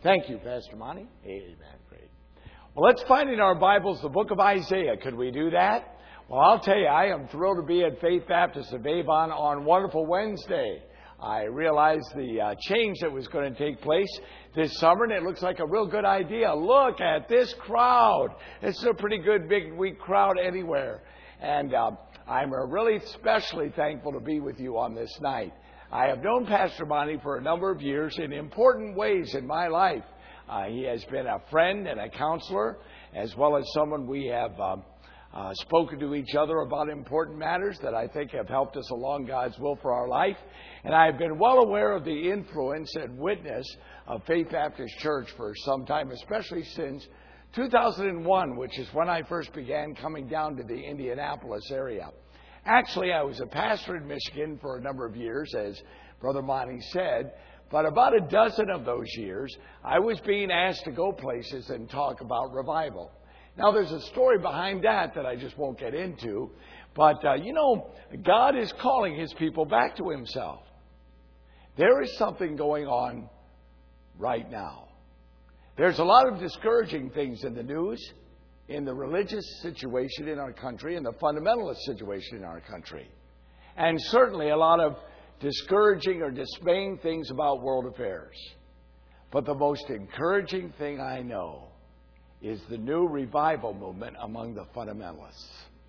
Thank you, Pastor Monty. Amen. Great. Well, let's find in our Bibles the book of Isaiah. Could we do that? Well, I'll tell you, I am thrilled to be at Faith Baptist of Avon on Wonderful Wednesday. I realized the change that was going to take place this summer, and it looks like a real good idea. Look at this crowd. It's a pretty good big week crowd anywhere. And I'm really especially thankful to be with you on this night. I have known Pastor Monty for a number of years in important ways in my life. He has been a friend and a counselor, as well as someone we have spoken to each other about important matters that I think have helped us along God's will for our life. And I have been well aware of the influence and witness of Faith Baptist Church for some time, especially since 2001, which is when I first began coming down to the Indianapolis area. Actually, I was a pastor in Michigan for a number of years, as Brother Monty said, but about a dozen of those years, I was being asked to go places and talk about revival. Now, there's a story behind that I just won't get into, but, God is calling His people back to Himself. There is something going on right now. There's a lot of discouraging things in the news, in the religious situation in our country, and the fundamentalist situation in our country. And certainly a lot of discouraging or dismaying things about world affairs. But the most encouraging thing I know is the new revival movement among the fundamentalists.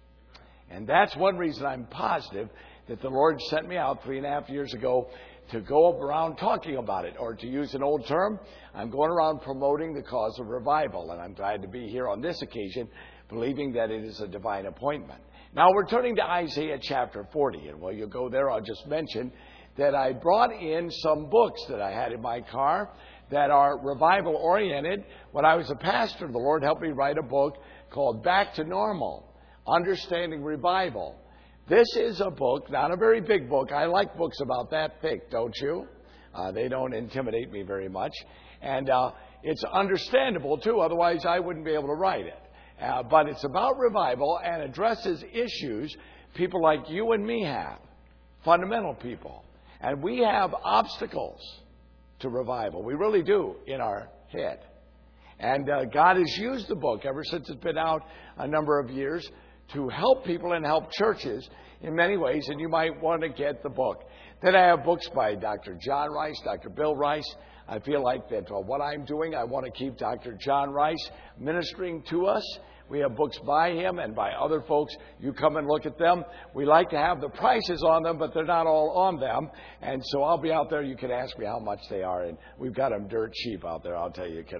And that's one reason I'm positive that the Lord sent me out 3.5 years ago to go around talking about it. Or to use an old term, I'm going around promoting the cause of revival. And I'm glad to be here on this occasion, believing that it is a divine appointment. Now we're turning to Isaiah chapter 40. And while you go there, I'll just mention that I brought in some books that I had in my car that are revival-oriented. When I was a pastor, the Lord helped me write a book called Back to Normal, Understanding Revival. This is a book, not a very big book. I like books about that thick, don't you? They don't intimidate me very much. And it's understandable, too. Otherwise, I wouldn't be able to write it. But it's about revival and addresses issues people like you and me have, fundamental people. And we have obstacles to revival. We really do in our head. And God has used the book ever since it's been out a number of years to help people and help churches in many ways, and you might want to get the book. Then I have books by Dr. John Rice, Dr. Bill Rice. I feel like that what I'm doing, I want to keep Dr. John Rice ministering to us. We have books by him and by other folks. You come and look at them. We like to have the prices on them, but they're not all on them. And so I'll be out there. You can ask me how much they are. And we've got them dirt cheap out there. I'll tell you, you can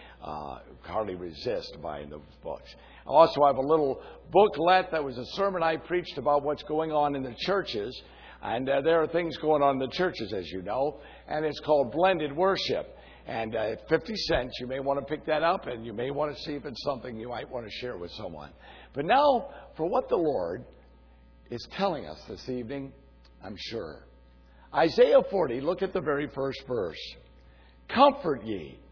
hardly resist buying those books. I also have a little booklet that was a sermon I preached about what's going on in the churches. And there are things going on in the churches, as you know. And it's called Blended Worship. And at 50 cents, you may want to pick that up, and you may want to see if it's something you might want to share with someone. But now, for what the Lord is telling us this evening, I'm sure. Isaiah 40, look at the very first verse. Comfort ye,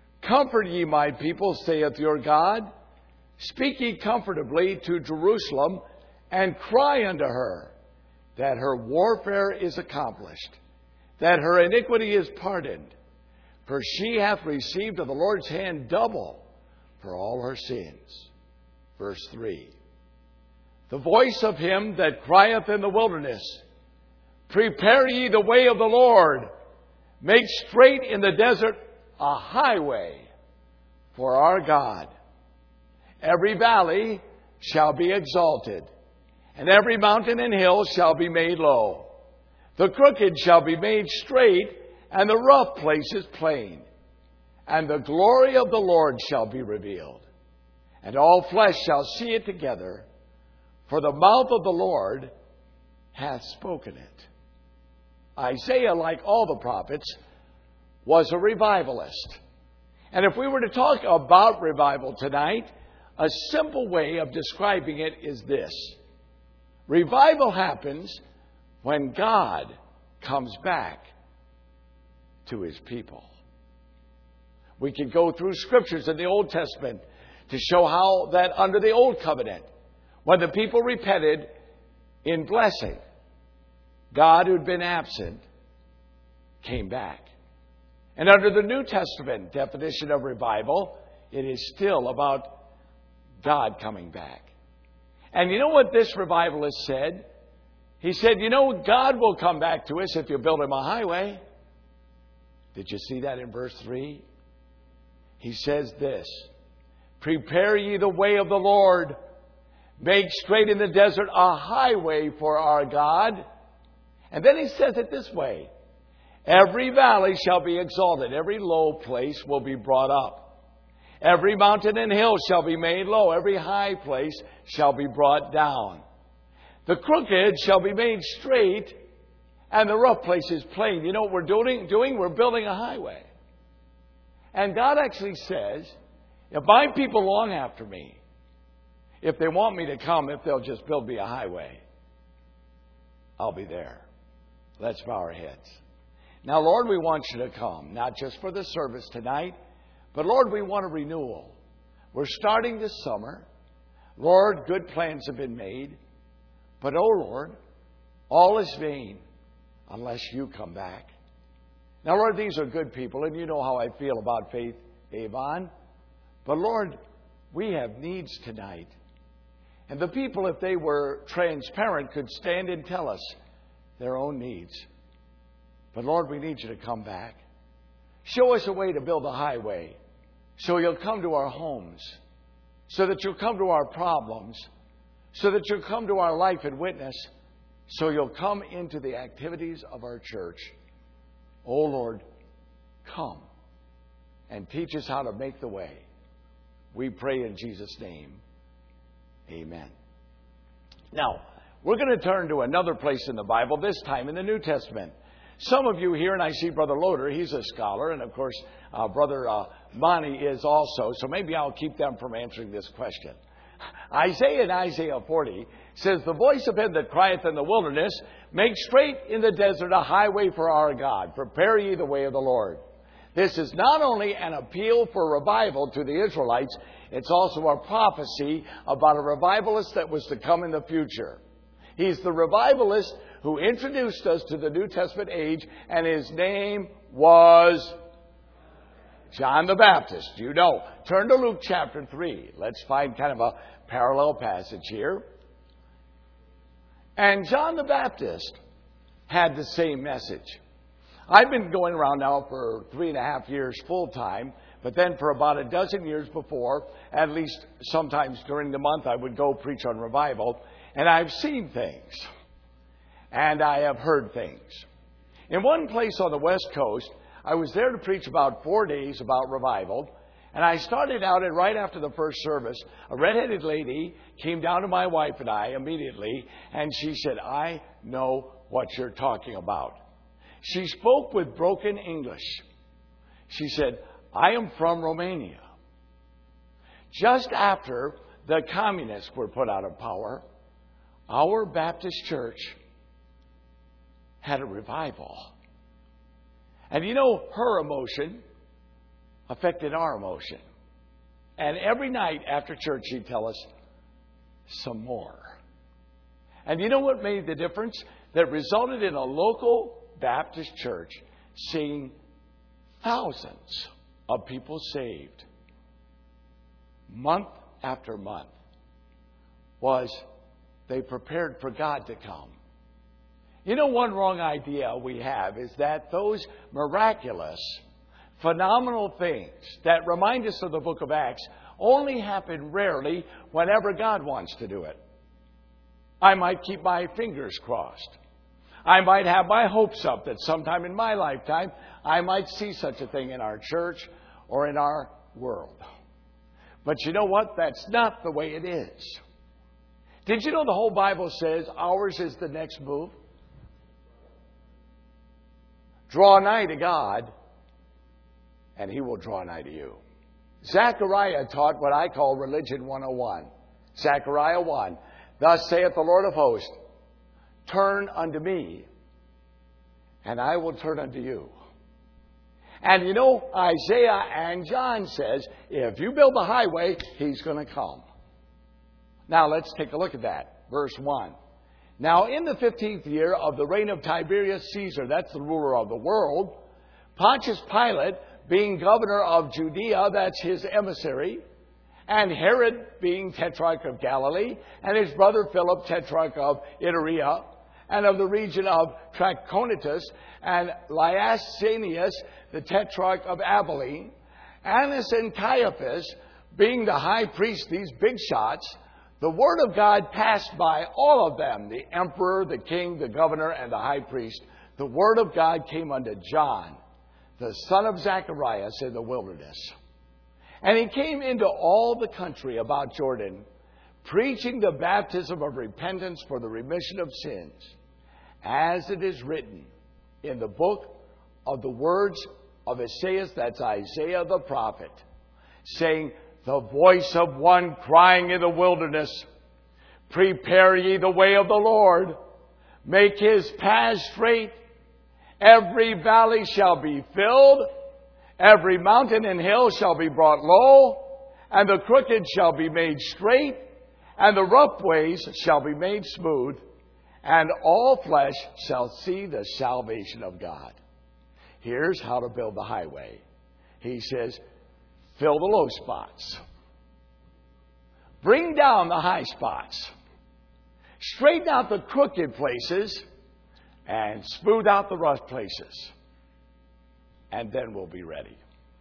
my people, saith your God. Speak ye comfortably to Jerusalem, and cry unto her, that her warfare is accomplished, that her iniquity is pardoned. For she hath received of the Lord's hand double for all her sins. Verse 3. The voice of him that crieth in the wilderness, prepare ye the way of the Lord, make straight in the desert a highway for our God. Every valley shall be exalted, and every mountain and hill shall be made low. The crooked shall be made straight, and the rough places plain. And the glory of the Lord shall be revealed. And all flesh shall see it together. For the mouth of the Lord hath spoken it. Isaiah, like all the prophets, was a revivalist. And if we were to talk about revival tonight, a simple way of describing it is this. Revival happens when God comes back to His people. We could go through scriptures in the Old Testament to show how that under the Old Covenant, when the people repented in blessing, God, who'd been absent, came back. And under the New Testament definition of revival, it is still about God coming back. And you know what this revivalist said? He said, you know, God will come back to us if you build him a highway. Did you see that in verse 3? He says this, prepare ye the way of the Lord. Make straight in the desert a highway for our God. And then he says it this way, every valley shall be exalted. Every low place will be brought up. Every mountain and hill shall be made low. Every high place shall be brought down. The crooked shall be made straight, and the rough places plain. You know what we're doing? We're building a highway. And God actually says, if my people long after me, if they want me to come, if they'll just build me a highway, I'll be there. Let's bow our heads. Now, Lord, we want you to come, not just for the service tonight, but Lord, we want a renewal. We're starting this summer. Lord, good plans have been made. But, oh Lord, all is vain unless you come back. Now, Lord, these are good people, and you know how I feel about Faith Avon. But, Lord, we have needs tonight. And the people, if they were transparent, could stand and tell us their own needs. But, Lord, we need you to come back. Show us a way to build a highway so you'll come to our homes, so that you'll come to our problems, so that you'll come to our life and witness, so you'll come into the activities of our church. Oh, Lord, come and teach us how to make the way. We pray in Jesus' name. Amen. Now, we're going to turn to another place in the Bible, this time in the New Testament. Some of you here, and I see Brother Loader, he's a scholar, and of course, Brother Monty is also, so maybe I'll keep them from answering this question. Isaiah in Isaiah 40 says, the voice of him that crieth in the wilderness, make straight in the desert a highway for our God. Prepare ye the way of the Lord. This is not only an appeal for revival to the Israelites, it's also a prophecy about a revivalist that was to come in the future. He's the revivalist who introduced us to the New Testament age, and his name was John the Baptist. You know. Turn to Luke chapter 3. Let's find kind of a parallel passage here. And John the Baptist had the same message. I've been going around now for 3.5 years full time, but then for about a dozen years before, at least sometimes during the month, I would go preach on revival, and I've seen things. And I have heard things. In one place on the West Coast, I was there to preach about 4 days about revival. And I started out, and right after the first service, a redheaded lady came down to my wife and I immediately, and she said, I know what you're talking about. She spoke with broken English. She said, I am from Romania. Just after the communists were put out of power, our Baptist church had a revival. And you know, her emotion affected our emotion. And every night after church, she'd tell us some more. And you know what made the difference? That resulted in a local Baptist church seeing thousands of people saved. Month after month was they prepared for God to come. You know, one wrong idea we have is that those miraculous, phenomenal things that remind us of the book of Acts only happen rarely whenever God wants to do it. I might keep my fingers crossed. I might have my hopes up that sometime in my lifetime I might see such a thing in our church or in our world. But you know what? That's not the way it is. Did you know the whole Bible says ours is the next move? Draw nigh to God, and He will draw nigh to you. Zechariah taught what I call Religion 101. Zechariah 1. Thus saith the Lord of hosts, turn unto me, and I will turn unto you. And you know, Isaiah and John says, if you build the highway, He's going to come. Now let's take a look at that. Verse 1. Now in the 15th year of the reign of Tiberius Caesar, that's the ruler of the world, Pontius Pilate being governor of Judea, that's his emissary, and Herod being tetrarch of Galilee, and his brother Philip, tetrarch of Iturea, and of the region of Trachonitis, and Lysanias, the tetrarch of Abilene, Annas and Caiaphas being the high priest, these big shots. The word of God passed by all of them, the emperor, the king, the governor, and the high priest. The word of God came unto John, the son of Zacharias, in the wilderness. And he came into all the country about Jordan, preaching the baptism of repentance for the remission of sins, as it is written in the book of the words of Isaiah, that's Isaiah the prophet, saying, the voice of one crying in the wilderness, prepare ye the way of the Lord, make his paths straight. Every valley shall be filled, every mountain and hill shall be brought low, and the crooked shall be made straight, and the rough ways shall be made smooth, and all flesh shall see the salvation of God. Here's how to build the highway. He says, fill the low spots. Bring down the high spots. Straighten out the crooked places and smooth out the rough places. And then we'll be ready.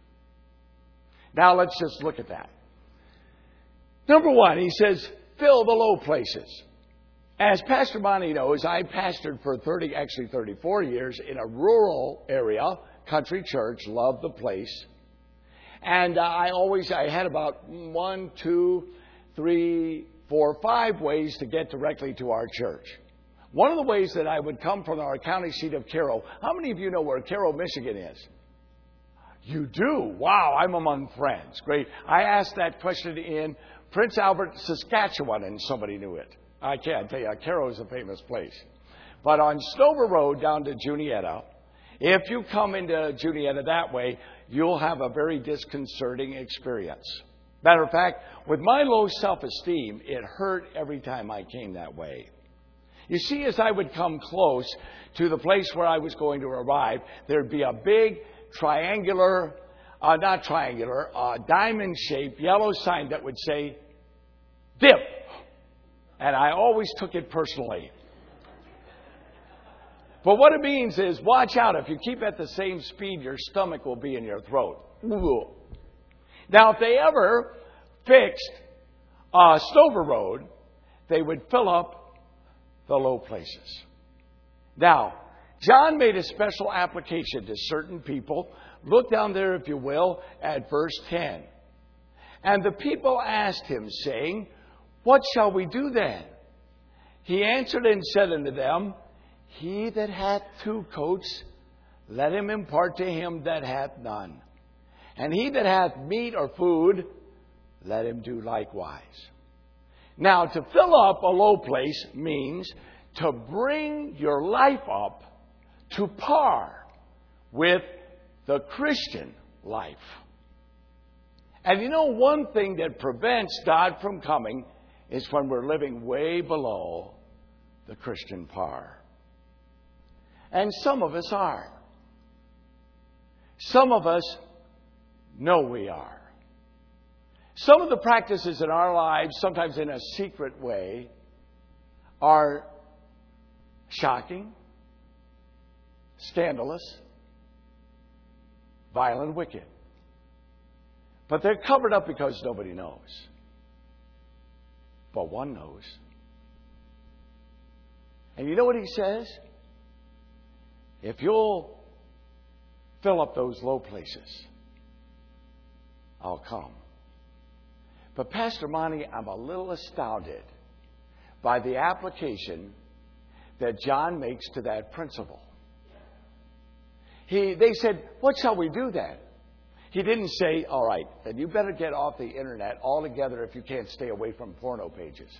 Now let's just look at that. Number one, he says, fill the low places. As Pastor Monty knows, I pastored for 34 years in a rural area, country church, loved the place. And I had about 1, 2, 3, 4, 5 ways to get directly to our church. One of the ways that I would come from our county seat of Cairo. How many of you know where Cairo, Michigan is? You do? Wow, I'm among friends. Great. I asked that question in Prince Albert, Saskatchewan, and somebody knew it. I can't tell you, Cairo is a famous place. But on Stover Road down to Juniata, if you come into Juniata that way, you'll have a very disconcerting experience. Matter of fact, with my low self-esteem, it hurt every time I came that way. You see, as I would come close to the place where I was going to arrive, there'd be a big diamond-shaped yellow sign that would say, dip. And I always took it personally. But what it means is, watch out. If you keep at the same speed, your stomach will be in your throat. Now, if they ever fixed Stover Road, they would fill up the low places. Now, John made a special application to certain people. Look down there, if you will, at verse 10. And the people asked him, saying, what shall we do then? He answered and said unto them, he that hath 2 coats, let him impart to him that hath none. And he that hath meat or food, let him do likewise. Now, to fill up a low place means to bring your life up to par with the Christian life. And you know, one thing that prevents God from coming is when we're living way below the Christian par. And some of us are. Some of us know we are. Some of the practices in our lives, sometimes in a secret way, are shocking, scandalous, vile, and wicked. But they're covered up because nobody knows. But one knows. And you know what he says? If you'll fill up those low places, I'll come. But Pastor Monty, I'm a little astounded by the application that John makes to that principle. They said, what shall we do then? He didn't say, all right, then you better get off the internet altogether if you can't stay away from porno pages.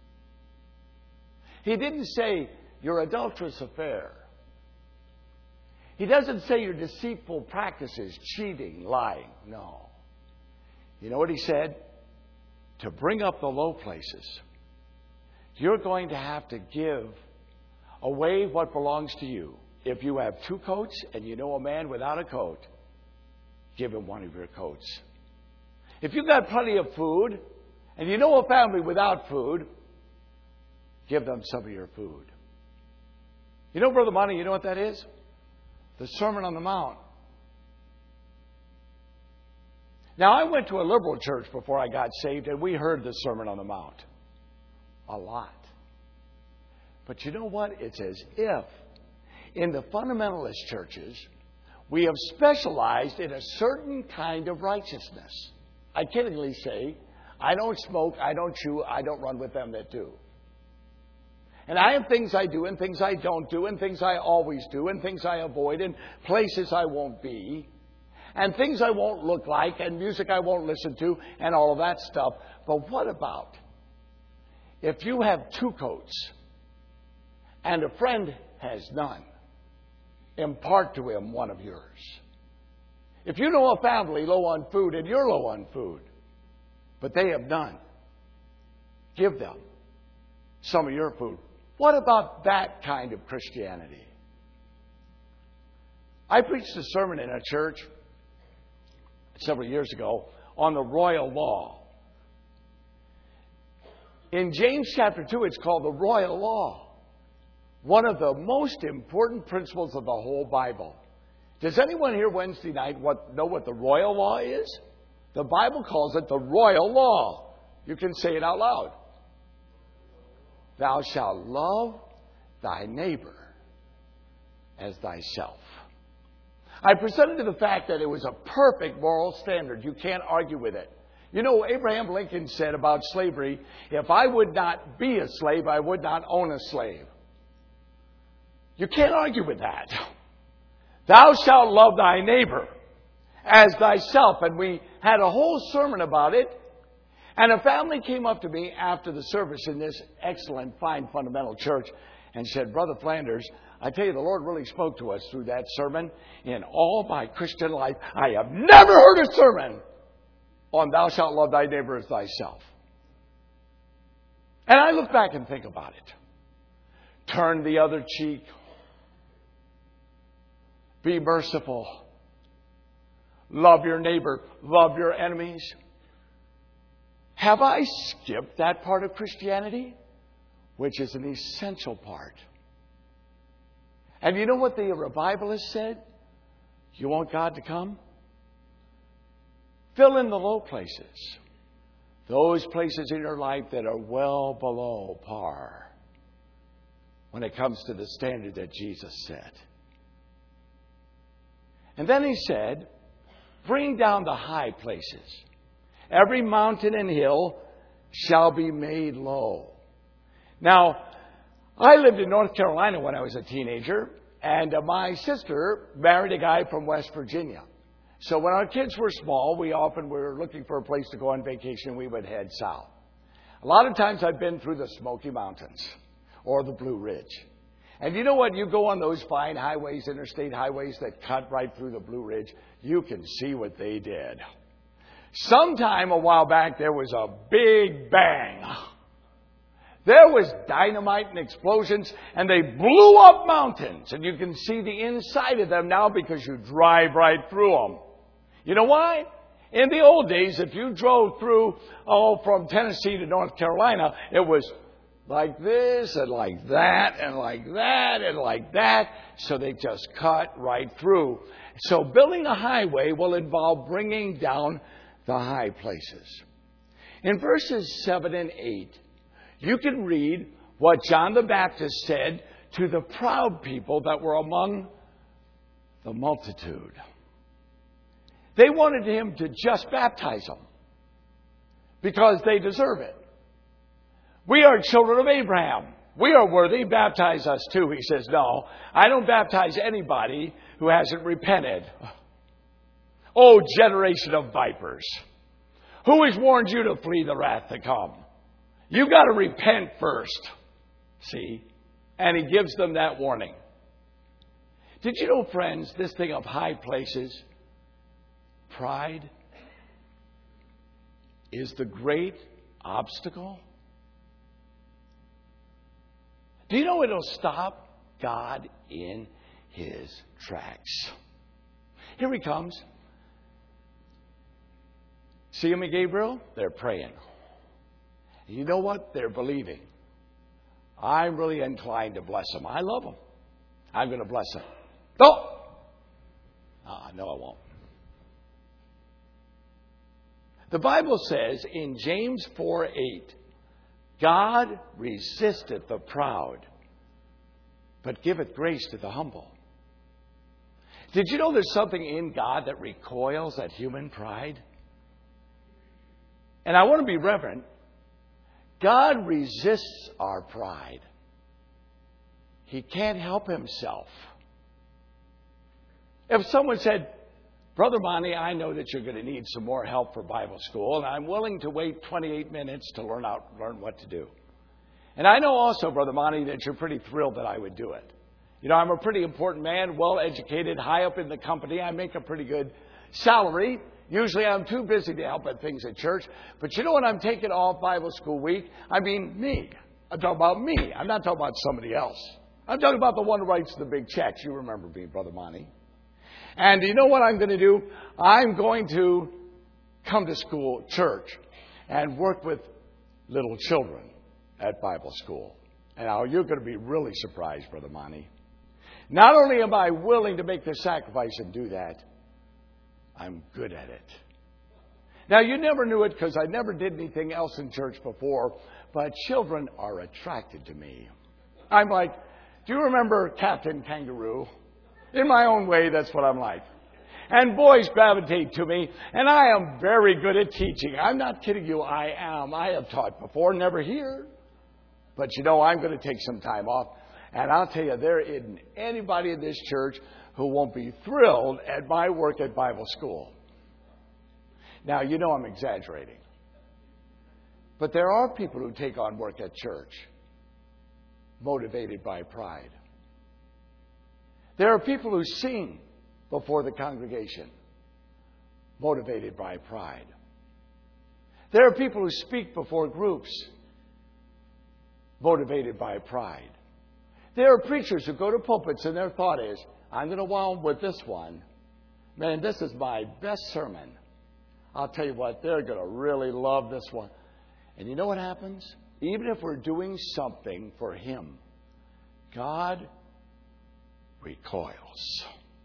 He didn't say your adulterous affair. He doesn't say your deceitful practices, cheating, lying. No. You know what he said? To bring up the low places, you're going to have to give away what belongs to you. if you have 2 coats and you know a man without a coat, give him one of your coats. If you've got plenty of food and you know a family without food, give them some of your food. You know, Brother Monty, you know what that is? The Sermon on the Mount. Now, I went to a liberal church before I got saved, and we heard the Sermon on the Mount a lot. But you know what? It's as if in the fundamentalist churches, we have specialized in a certain kind of righteousness. I kiddingly say, I don't smoke, I don't chew, I don't run with them that do. And I have things I do and things I don't do and things I always do and things I avoid and places I won't be and things I won't look like and music I won't listen to and all of that stuff. But what about if you have 2 coats and a friend has none? Impart to him one of yours. If you know a family low on food and you're low on food, but they have none, give them some of your food. What about that kind of Christianity? I preached a sermon in a church several years ago on the royal law. In James chapter 2, it's called the royal law. One of the most important principles of the whole Bible. Does anyone here Wednesday night know what the royal law is? The Bible calls it the royal law. You can say it out loud. Thou shalt love thy neighbor as thyself. I presented to the fact that it was a perfect moral standard. You can't argue with it. You know, Abraham Lincoln said about slavery, if I would not be a slave, I would not own a slave. You can't argue with that. Thou shalt love thy neighbor as thyself. And we had a whole sermon about it. And a family came up to me after the service in this excellent, fine, fundamental church and said, Brother Flanders, I tell you, the Lord really spoke to us through that sermon. In all my Christian life, I have never heard a sermon on thou shalt love thy neighbor as thyself. And I look back and think about it. Turn the other cheek. Be merciful. Love your neighbor. Love your enemies. Have I skipped that part of Christianity? Which is an essential part. And you know what the revivalist said? You want God to come? Fill in the low places. Those places in your life that are well below par when it comes to the standard that Jesus set. And then he said, bring down the high places. Every mountain and hill shall be made low. Now, I lived in North Carolina when I was a teenager, and my sister married a guy from West Virginia. So when our kids were small, we often were looking for a place to go on vacation. We would head south. A lot of times I've been through the Smoky Mountains or the Blue Ridge. And you know what? You go on those fine highways, interstate highways that cut right through the Blue Ridge, you can see what they did. Sometime a while back, there was a big bang. There was dynamite and explosions, and they blew up mountains. And you can see the inside of them now because you drive right through them. You know why? In the old days, if you drove through, from Tennessee to North Carolina, it was like this and like that and like that and like that. So they just cut right through. So building a highway will involve bringing down the high places. In verses 7 and 8, you can read what John the Baptist said to the proud people that were among the multitude. They wanted him to just baptize them because they deserve it. We are children of Abraham. We are worthy. Baptize us too. He says, no, I don't baptize anybody who hasn't repented. Oh, generation of vipers. Who has warned you to flee the wrath to come? You've got to repent first. See? And he gives them that warning. Did you know, friends, this thing of high places, pride, is the great obstacle? Do you know it'll stop God in his tracks. Here he comes. See him and Gabriel? They're praying. You know what? They're believing. I'm really inclined to bless them. I love them. I'm going to bless them. No! No, I won't. The Bible says in James 4:8, God resisteth the proud, but giveth grace to the humble. Did you know there's something in God that recoils at human pride? And I want to be reverent. God resists our pride. He can't help himself. If someone said, Brother Monty, I know that you're going to need some more help for Bible school, and I'm willing to wait 28 minutes to learn what to do. And I know also, Brother Monty, that you're pretty thrilled that I would do it. You know, I'm a pretty important man, well-educated, high up in the company. I make a pretty good salary. Usually I'm too busy to help at things at church. But you know what? I'm taking off Bible school week. I mean, me. I'm talking about me. I'm not talking about somebody else. I'm talking about the one who writes the big checks. You remember me, Brother Monty. And you know what I'm going to do? I'm going to come to school, church, and work with little children at Bible school. And now you're going to be really surprised, Brother Monty. Not only am I willing to make the sacrifice and do that, I'm good at it. Now, you never knew it because I never did anything else in church before, but children are attracted to me. I'm like, do you remember Captain Kangaroo? In my own way, that's what I'm like. And boys gravitate to me, and I am very good at teaching. I'm not kidding you, I am. I have taught before, never here. But you know, I'm going to take some time off. And I'll tell you, there isn't anybody in this church who won't be thrilled at my work at Bible school. Now, you know I'm exaggerating. But there are people who take on work at church motivated by pride. There are people who sing before the congregation motivated by pride. There are people who speak before groups motivated by pride. There are preachers who go to pulpits and their thought is, I'm going to wound with this one. Man, this is my best sermon. I'll tell you what, they're going to really love this one. And you know what happens? Even if we're doing something for Him, God recoils.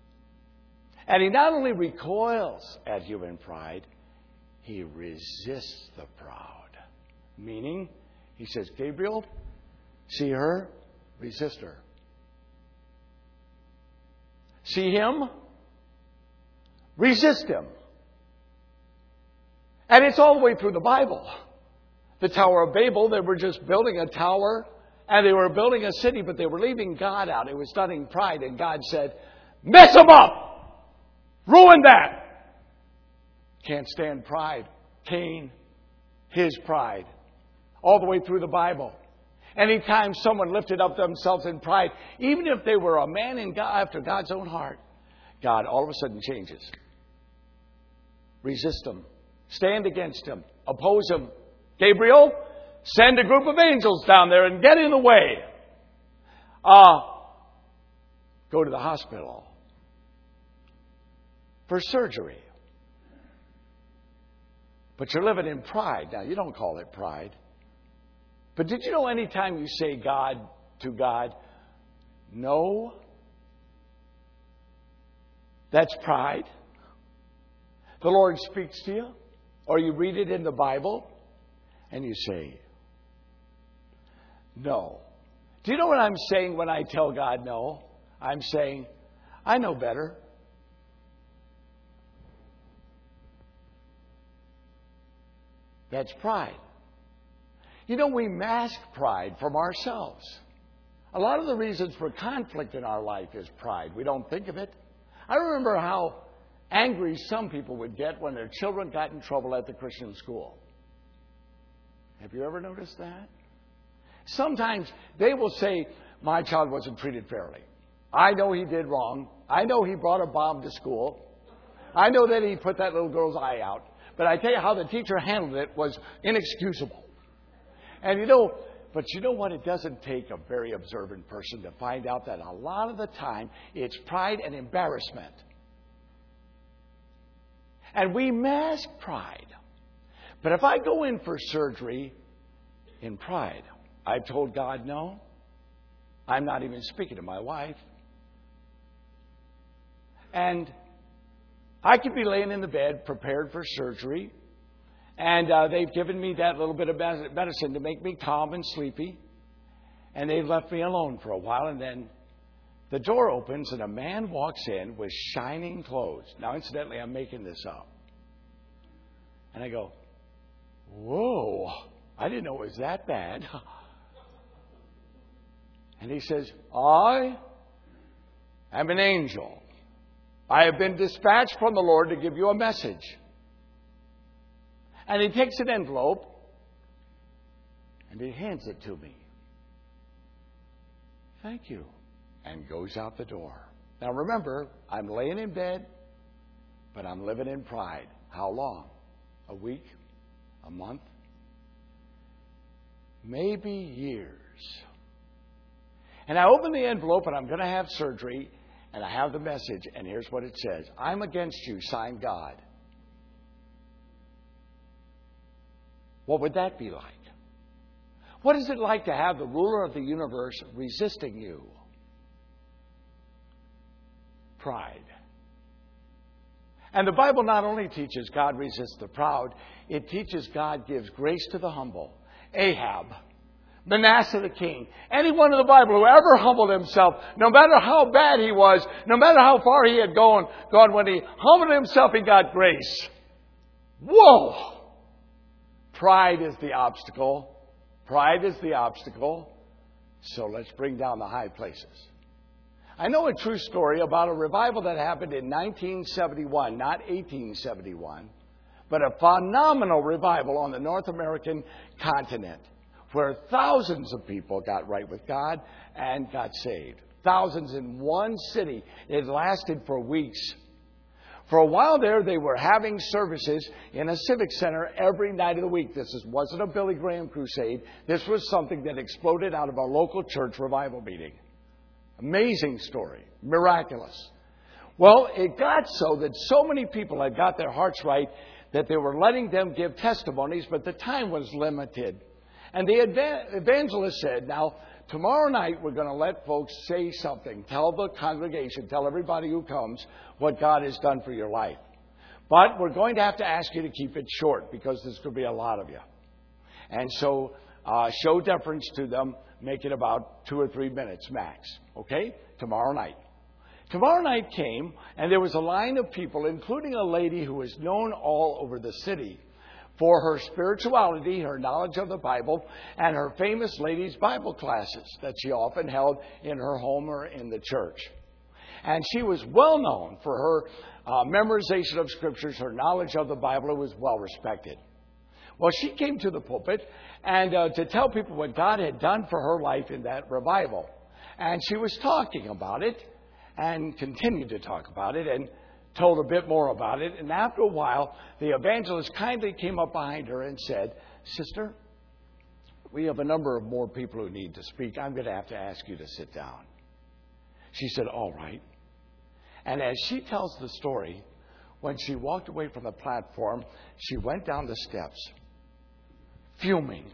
And He not only recoils at human pride, He resists the proud. Meaning, He says, Gabriel, see her? Resist her. See him? Resist him. And it's all the way through the Bible. The Tower of Babel, they were just building a tower and they were building a city, but they were leaving God out. It was stunning pride, and God said, mess them up! Ruin that! Can't stand pride. Cain, his pride. All the way through the Bible. Anytime someone lifted up themselves in pride, even if they were a man in God, after God's own heart, God all of a sudden changes. Resist him. Stand against him. Oppose him. Gabriel, send a group of angels down there and get in the way. Go to the hospital for surgery. But you're living in pride. Now, you don't call it pride. But did you know anytime you say God to God, no, that's pride? The Lord speaks to you, or you read it in the Bible, and you say, no. Do you know what I'm saying when I tell God no? I'm saying, I know better. That's pride. You know, we mask pride from ourselves. A lot of the reasons for conflict in our life is pride. We don't think of it. I remember how angry some people would get when their children got in trouble at the Christian school. Have you ever noticed that? Sometimes they will say, my child wasn't treated fairly. I know he did wrong. I know he brought a bomb to school. I know that he put that little girl's eye out. But I tell you how the teacher handled it was inexcusable. And you know, But you know what? It doesn't take a very observant person to find out that a lot of the time it's pride and embarrassment. And we mask pride. But if I go in for surgery in pride, I've told God no. I'm not even speaking to my wife. And I could be laying in the bed prepared for surgery. And they've given me that little bit of medicine to make me calm and sleepy. And they've left me alone for a while. And then the door opens and a man walks in with shining clothes. Now, incidentally, I'm making this up. And I go, whoa, I didn't know it was that bad. And he says, I am an angel. I have been dispatched from the Lord to give you a message. And he takes an envelope and he hands it to me. Thank you. And goes out the door. Now remember, I'm laying in bed, but I'm living in pride. How long? A week? A month? Maybe years. And I open the envelope and I'm going to have surgery and I have the message and here's what it says. I'm against you, signed God. What would that be like? What is it like to have the ruler of the universe resisting you? Pride. And the Bible not only teaches God resists the proud, it teaches God gives grace to the humble. Ahab, Manasseh the king, anyone in the Bible who ever humbled himself, no matter how bad he was, no matter how far he had gone, when he humbled himself, he got grace. Whoa! Pride is the obstacle. Pride is the obstacle. So let's bring down the high places. I know a true story about a revival that happened in 1971, not 1871, but a phenomenal revival on the North American continent where thousands of people got right with God and got saved. Thousands in one city. It lasted for weeks. For a while there, they were having services in a civic center every night of the week. This wasn't a Billy Graham crusade. This was something that exploded out of a local church revival meeting. Amazing story. Miraculous. Well, it got so that so many people had got their hearts right that they were letting them give testimonies, but the time was limited. And the evangelist said, now, tomorrow night we're going to let folks say something. Tell the congregation, tell everybody who comes what God has done for your life. But we're going to have to ask you to keep it short because there's going to be a lot of you. And so show deference to them. Make it about 2 or 3 minutes max. Okay? Tomorrow night. Tomorrow night came, and there was a line of people, including a lady who was known all over the city for her spirituality, her knowledge of the Bible, and her famous ladies' Bible classes that she often held in her home or in the church. And she was well known for her memorization of scriptures, her knowledge of the Bible. It was well respected. Well, she came to the pulpit and to tell people what God had done for her life in that revival. And she was talking about it and continued to talk about it and told a bit more about it. And after a while, the evangelist kindly came up behind her and said, Sister, we have a number of more people who need to speak. I'm going to have to ask you to sit down. She said, all right. And as she tells the story, when she walked away from the platform, she went down the steps, fuming.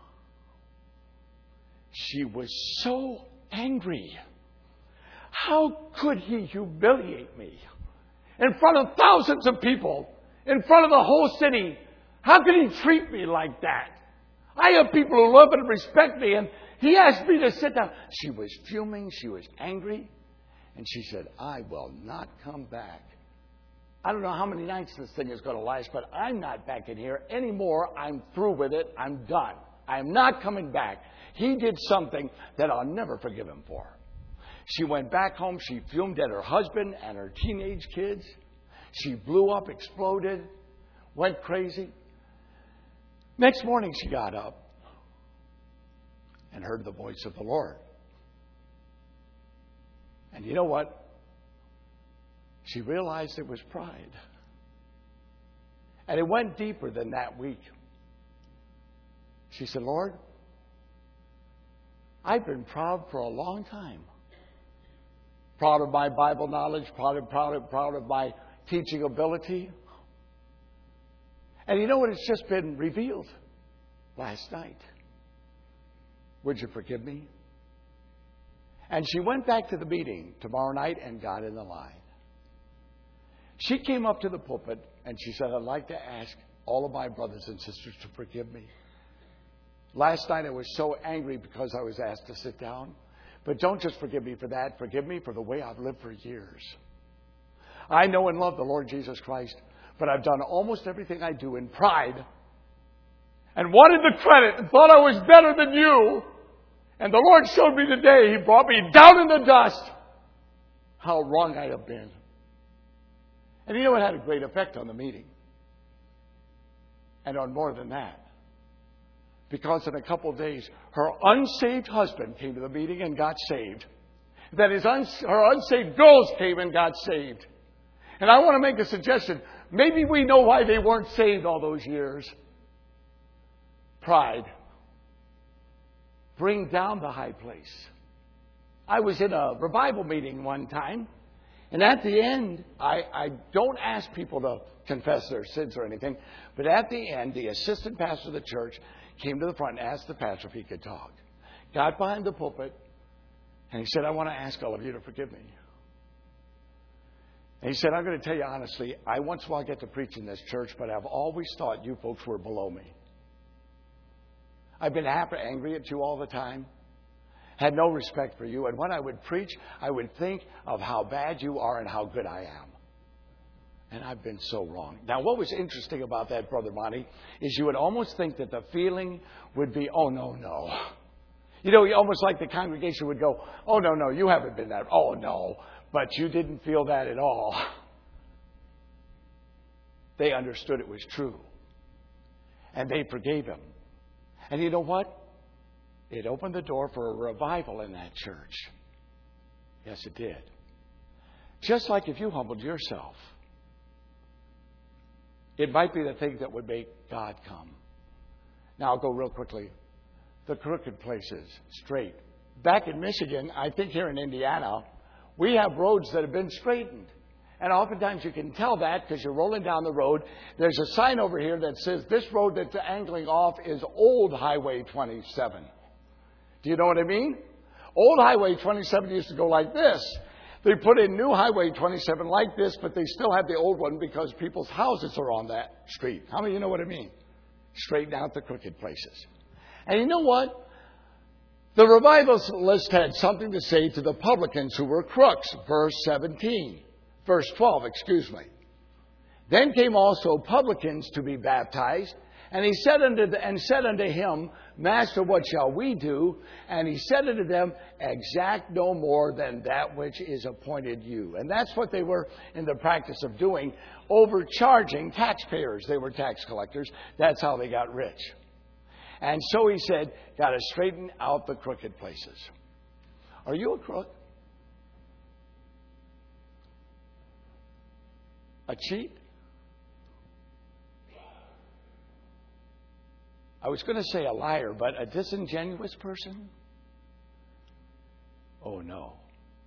She was so angry. How could he humiliate me? In front of thousands of people, in front of the whole city. How could he treat me like that? I have people who love and respect me, and he asked me to sit down. She was fuming. She was angry. And she said, I will not come back. I don't know how many nights this thing is going to last, but I'm not back in here anymore. I'm through with it. I'm done. I'm not coming back. He did something that I'll never forgive him for. She went back home. She fumed at her husband and her teenage kids. She blew up, exploded, went crazy. Next morning she got up and heard the voice of the Lord. And you know what? She realized it was pride. And it went deeper than that week. She said, Lord, I've been proud for a long time. Proud of my Bible knowledge, proud of my teaching ability. And you know what? It's just been revealed last night. Would you forgive me? And she went back to the meeting tomorrow night and got in the line. She came up to the pulpit and she said, I'd like to ask all of my brothers and sisters to forgive me. Last night I was so angry because I was asked to sit down. But don't just forgive me for that. Forgive me for the way I've lived for years. I know and love the Lord Jesus Christ, but I've done almost everything I do in pride and wanted the credit and thought I was better than you. And the Lord showed me today, He brought me down in the dust, how wrong I have been. And you know, it had a great effect on the meeting. And on more than that. Because in a couple of days, her unsaved husband came to the meeting and got saved. That is, her unsaved girls came and got saved. And I want to make a suggestion. Maybe we know why they weren't saved all those years. Pride. Bring down the high place. I was in a revival meeting one time. And at the end, I don't ask people to confess their sins or anything. But at the end, the assistant pastor of the church came to the front and asked the pastor if he could talk. Got behind the pulpit. And he said, I want to ask all of you to forgive me. And he said, I'm going to tell you honestly, I once in a while get to preach in this church, but I've always thought you folks were below me. I've been angry at you all the time. Had no respect for you. And when I would preach, I would think of how bad you are and how good I am. And I've been so wrong. Now, what was interesting about that, Brother Monty, is you would almost think that the feeling would be, oh, no. You know, almost like the congregation would go, oh, no, you haven't been that. Oh, no, but you didn't feel that at all. They understood it was true. And they forgave him. And you know what? It opened the door for a revival in that church. Yes, it did. Just like if you humbled yourself, it might be the thing that would make God come. Now, I'll go real quickly. The crooked places, straight. Back in Michigan, I think here in Indiana, we have roads that have been straightened. And oftentimes you can tell that because you're rolling down the road. There's a sign over here that says this road that's angling off is Old Highway 27. Do you know what I mean? Old Highway 27 used to go like this. They put in new Highway 27 like this, but they still have the old one because people's houses are on that street. How many of you know what I mean? Straighten out the crooked places. And you know what? The revivalist had something to say to the publicans who were crooks. Verse 12, excuse me. Then came also publicans to be baptized. And he said unto him, Master, what shall we do? And he said unto them, exact no more than that which is appointed you. And that's what they were in the practice of doing, overcharging taxpayers. They were tax collectors. That's how they got rich. And so he said, got to straighten out the crooked places. Are you a crook? A cheat? I was going to say a liar, but a disingenuous person? Oh, no.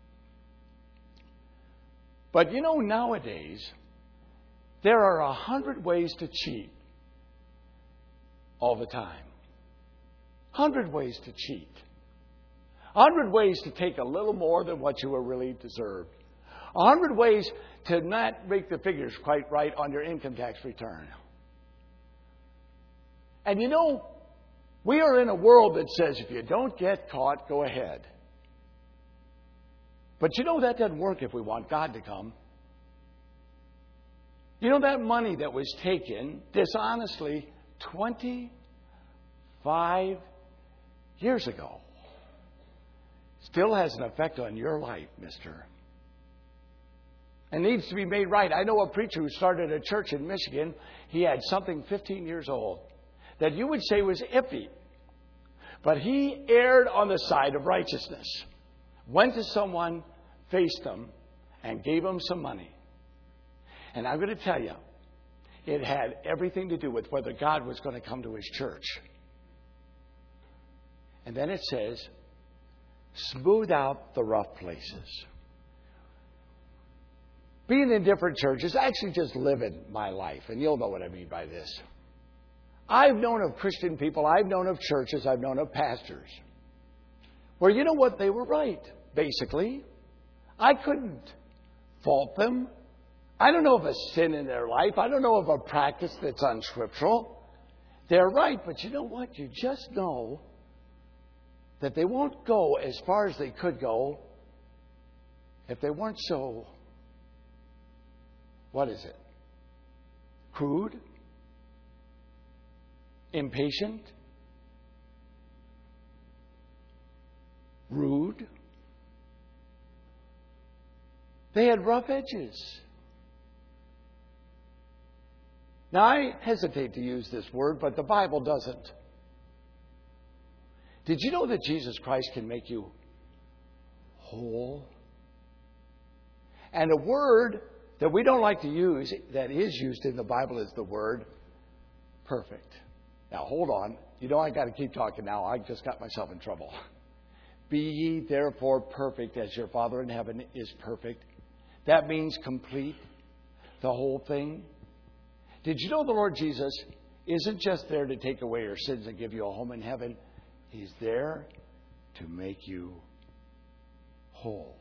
But you know, nowadays, there are 100 ways to cheat all the time. 100 ways to cheat. 100 ways to take a little more than what you were really deserved. 100 ways to not make the figures quite right on your income tax return. And you know, we are in a world that says if you don't get caught, go ahead. But you know that doesn't work if we want God to come. You know that money that was taken dishonestly 25 years ago still has an effect on your life, mister. And needs to be made right. I know a preacher who started a church in Michigan. He had something 15 years old that you would say was iffy. But he erred on the side of righteousness. Went to someone, faced them, and gave them some money. And I'm going to tell you, it had everything to do with whether God was going to come to his church. And then it says, smooth out the rough places. Being in different churches, actually just living my life, and you'll know what I mean by this. I've known of Christian people, I've known of churches, I've known of pastors, where you know what, they were right, basically. I couldn't fault them. I don't know of a sin in their life. I don't know of a practice that's unscriptural. They're right, but you know what? You just know that they won't go as far as they could go if they weren't so, what is it? Crude? Impatient? Rude? They had rough edges. Now, I hesitate to use this word, but the Bible doesn't. Did you know that Jesus Christ can make you whole? And a word that we don't like to use, that is used in the Bible, is the word perfect. Now, hold on. You know I got to keep talking now. I just got myself in trouble. Be ye therefore perfect as your Father in heaven is perfect. That means complete, the whole thing. Did you know the Lord Jesus isn't just there to take away your sins and give you a home in heaven? He's there to make you whole.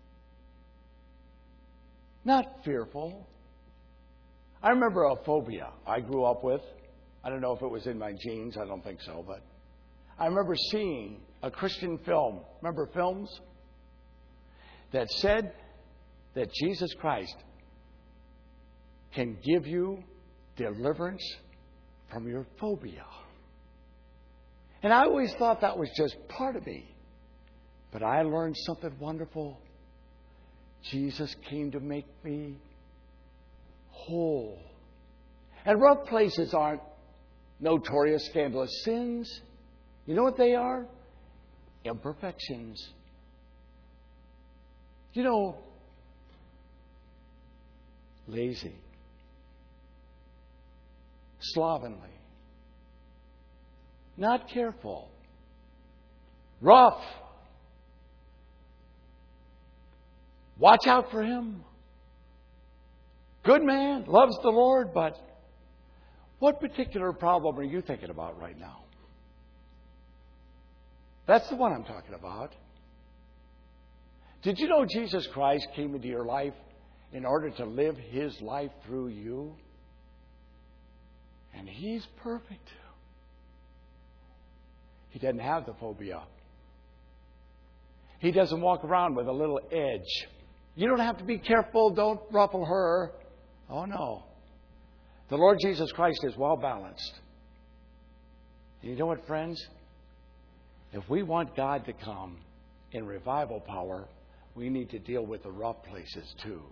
Not fearful. I remember a phobia I grew up with. I don't know if it was in my genes. I don't think so. But I remember seeing a Christian film. Remember films? That said that Jesus Christ can give you deliverance from your phobia. And I always thought that was just part of me. But I learned something wonderful. Jesus came to make me whole. And rough places aren't notorious, scandalous sins. You know what they are? Imperfections. You know, lazy, slovenly, not careful, rough. Watch out for him. Good man, loves the Lord, but what particular problem are you thinking about right now? That's the one I'm talking about. Did you know Jesus Christ came into your life in order to live His life through you? And He's perfect. He doesn't have the phobia. He doesn't walk around with a little edge. You don't have to be careful. Don't ruffle her. Oh, no. The Lord Jesus Christ is well balanced. And you know what, friends? If we want God to come in revival power, we need to deal with the rough places too.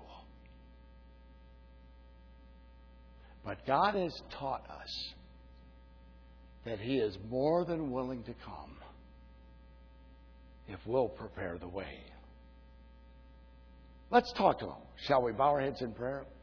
But God has taught us that He is more than willing to come if we'll prepare the way. Let's talk to Him. Shall we bow our heads in prayer?